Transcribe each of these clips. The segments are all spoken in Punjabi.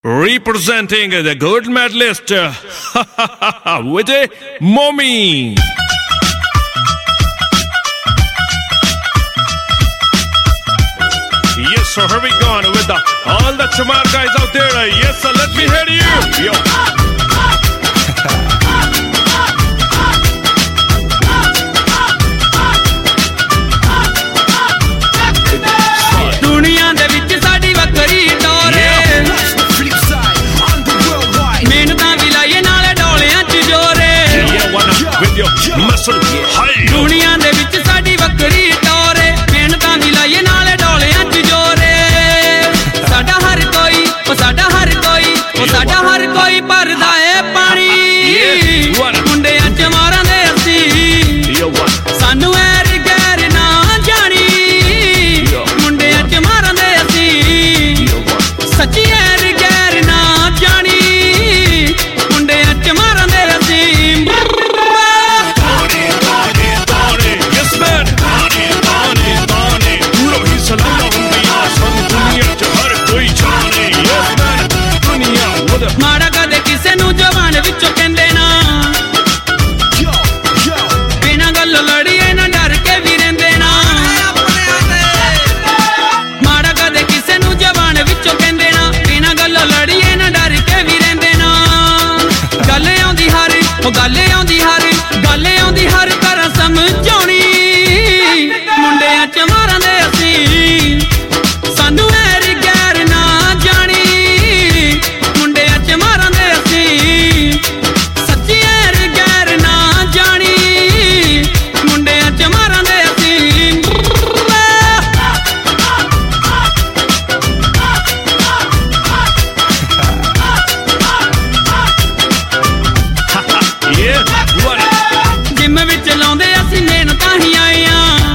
Representing the gold medalist with a mommy. Yes, so here we go with all the Chamar guys out there. Yes, sir, let me hear you. Yo. ਦੁਨੀਆ ਦੇ ਵਿੱਚ ਸਾਡੀ ਵੱਖਰੀ ਟੋਰ ਏ ਮਿਹਨਤਾਂ ਵੀ ਲਾਈਏ ਨਾਲੇ ਡੋਲਿਆਂ 'ਚ ਜੋਰ ਏ ਦੁਨੀਆ ਦੇ ਵਿੱਚ ਸਾਡੀ ਵੱਖਰੀ ਟੋਰ ਏ ਮਿਹਨਤਾਂ ਵੀ ਲਾਈਏ ਨਾਲੇ ਡੋਲਿਆਂ 'ਚ ਜੋਰ ਏ ਸਾਡਾ ਹਰ ਕੋਈ ਉਹ ਸਾਡਾ ਹਰ ਕੋਈ ਉਹ ਸਾਡਾ ਹਰ ਕੋਈ ਭਰਦਾ ਏ ਪਾਣੀ ਮੁੰਡਿਆਂ 'ਚ ਮਾਰਾਂ ਦੇ ਅਸੀਂ ਸਾਨੂੰ ਐਰ ਗੈਰ ਨਾ ਜਾਣੀ ਮੁੰਡਿਆਂ 'ਚ ਮਾਰਾਂ ਦੇ ਅਸੀਂ ਸੱਚੀ ਐਰ ਗੈਰ ਨਾ ਜਾਣੀ ਮੁੰਡਿਆਂ 'ਚ ਮਾਰਾਂ ਦੇ ਅਸੀਂ ਮਾੜਾ ਕਦੇ ਕਿਸੇ ਨੂੰ ਜਵਾਨ ਵਿੱਚੋਂ ਕਹਿੰਦੇ ਨਾ ਬਿਨਾਂ ਗੱਲ ਲੜੀਏ ਨਾ ਡਰ ਕੇ ਵੀ ਰਹਿੰਦੇ ਨਾ ਮਾੜਾ ਕਦੇ ਕਿਸੇ ਨੂੰ ਜਵਾਨ ਵਿੱਚੋਂ ਕਹਿੰਦੇ ਨਾ ਬਿਨਾਂ ਗੱਲ ਲੜੀਏ ਨਾ ਡਰ ਕੇ ਵੀ ਰਹਿੰਦੇ ਨਾ ਗੱਲ ਆਉਂਦੀ ਹਰ ਉਹ ਗੱਲ ਆਉਂਦੀ ਹਰ ਤਰ੍ਹਾਂ ਸਮਝਾਉਣੀ ਮੁੰਡਿਆਂ 'ਚ ਮਾਰਾਂ ਦੇ ਅਸੀਂ ਸਾਨੂੰ ਐਰ ਗੈਰ ਨਾ ਜਾਣੀ ਮੁੰਡਿਆਂ 'ਚ ਮਾਰਾਂ ਦੇ ਅਸੀਂ ਸੱਚੀ ਐਰ ਗੈਰ ਨਾ ਜਾਣੀ ਮੁੰਡਿਆਂ 'ਚ ਮਾਰਾਂ ਦੇ ਅਸੀਂ ਜਿੰਮ ਵਿੱਚ ਲਾਉਂਦੇ ਅਸੀਂ ਮਿਹਨਤਾਂ ਹੀ ਆਏ ਆਂ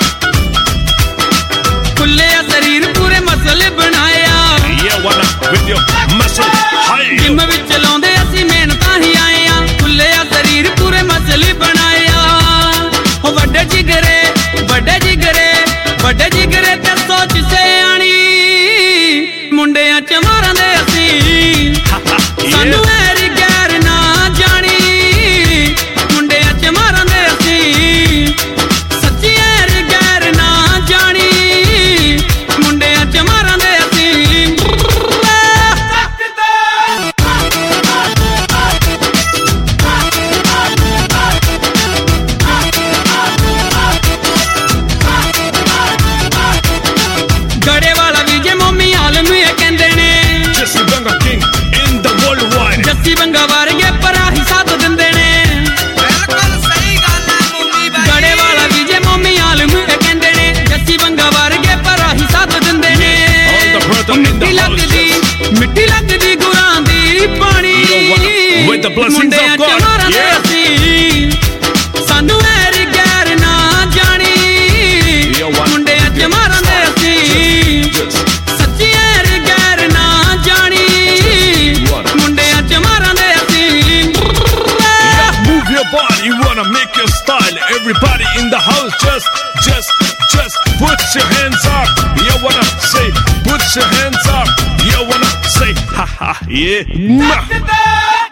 ਖੁੱਲੇ ਆ ਸਰੀਰ ਪੂਰੇ ਮਸਲ ਬਣਾਇਆ ਜਿੰਮ ਵਿੱਚ ਲਾਉਂਦੇ ਅਸੀਂ ਮਿਹਨਤਾਂ ਹੀ ਆਏ ਆਂ ਖੁੱਲੇ ਆ ਸਰੀਰ ਪੂਰੇ ਮਸਲ ਬਣਾਇਆ ਹੋ ਵੱਡੇ ਜਿਗਰੇ ਤੇ ਸੋਚ ਸਿਆਣੀ ਮੁੰਡਿਆਂ 'ਚ ਮਾਰਾਂ ਦੇ ਅਸੀਂ ਸਾਨੂੰ ਐਰ ਗੈਰ ਨਾ ਜਾਣੀ ਮੁੰਡਿਆਂ 'ਚ ਮਾਰਾਂ ਦੇ ਅਸੀਂ ਸੱਚੀ ਐਰ ਗੈਰ ਨਾ ਜਾਣੀ ਮੁੰਡਿਆਂ 'ਚ ਮਾਰਾਂ ਦੇ ਅਸੀਂ ਗੜੇ ਵਾਲਾ ਵੀ ਜੇ ਮੋਮੀ ਆਲਮ ਇਹ ਕਹਿੰਦੇ ਨੇ Jesse Benga King in the worldwide. Jassi Banga ਵਰਗੇ ਭਰਾ ਹੀ ਸਾਥ ਦਿੰਦੇ ਨੇ ਬਿਲਕੁਲ ਸਹੀ ਗੱਲ ਹੈ ਮੂਵੀ ਬਾਈ ਗੜੇ ਵਾਲਾ ਵੀ ਜੇ ਮੋਮੀ ਆਲਮ ਇਹ ਕਹਿੰਦੇ ਨੇ ਜੱਸੀ ਬੰਗਾ ਵਰਗੇ ਭਰਾ ਹੀ ਸਾਥ ਦਿੰਦੇ ਨੇ ਮਿੱਟੀ ਲੱਗਦੀ ਗੁਰਾਂ ਦੀ ਪਾਣੀ With the blessings ਮੁੰਡਿਆਂ of 'ਚ God. ਮਾਰਾਂ ਦੇ ਅਸੀਂ ਸਾਨੂੰ ਐਰ ਗੈਰ ਨਾ ਜਾਣੀ ਮੁੰਡਿਆਂ 'ਚ ਮਾਰਾਂ ਦੇ ਅਸੀਂ ਸੱਚੀ ਐਰ ਗੈਰ ਨਾ ਜਾਣੀ ਮੁੰਡਿਆਂ 'ਚ ਮਾਰਾਂ ਦੇ ਅਸੀਂ Move your body, you wanna make your style. Everybody in the house, just put your hands up. You wanna say, put your hands up. You wanna say, ha ha, yeah.